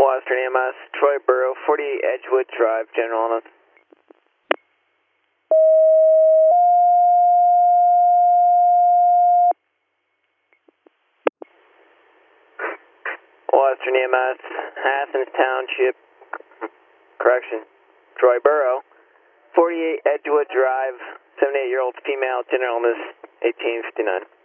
Western EMS, Troy Borough, 48 Edgewood Drive, General Illness. Western EMS, Athens Township, correction, Troy Borough, 48 Edgewood Drive, 78-year-old female, general illness, 1859.